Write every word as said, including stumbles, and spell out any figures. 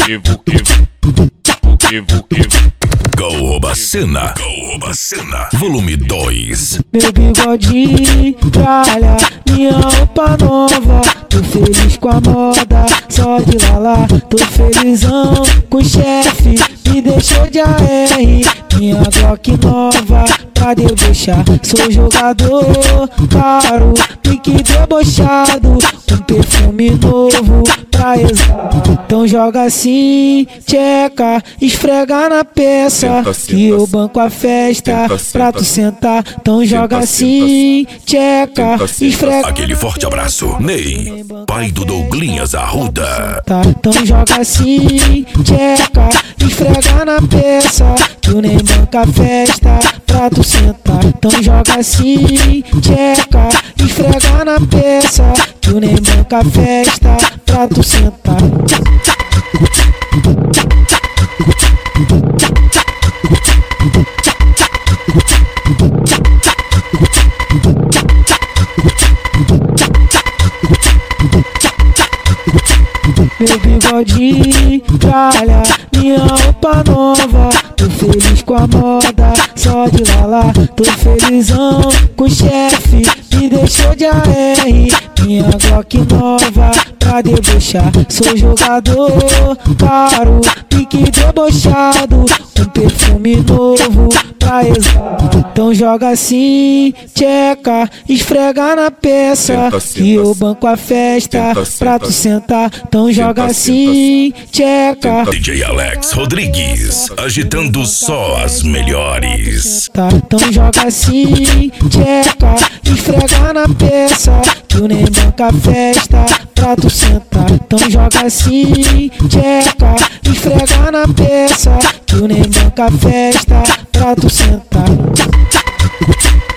Galrobacena, Galrobacena, volume dois. Meu bigodinho, tralha, minha roupa nova. Tô feliz com a moda, só de lá tô felizão com o chefe, me deixou de A R. Minha Glock nova pra debochar, sou jogador caro, pique debochado, um perfume novo pra exalar. Então joga assim, tcheca, esfrega na peça, que eu banco a festa pra tu sentar. Então joga assim, tcheca, esfrega. Aquele forte abraço, Ney, pai do Douglinhas Arruda. Então joga assim, tcheca, esfrega na peça, que eu nem banca a festa pra tu sentar. Então joga assim, tcheca, esfrega na peça, que eu nem banca a festa pra tu sentar. Meu bigodinho, tralha, minha roupa nova. Tô feliz com a moda, só de lá tô felizão com o chefe, me deixou de A R. Minha Glock nova pra debochar, sou jogador caro, pique debochado, um perfume novo pra exalar. Então joga assim, tcheca, esfrega na peça, que eu banco a festa pra tu sentar. Então joga assim, tcheca. D J Alex Rodrigues, agitando só as melhores. Então joga assim, tcheca, esfrega na peça, que eu nem banca a festa pra tu sentar. Então joga assim, tcheca, esfrega na peça, que eu nem banca a festa pra tu sentar.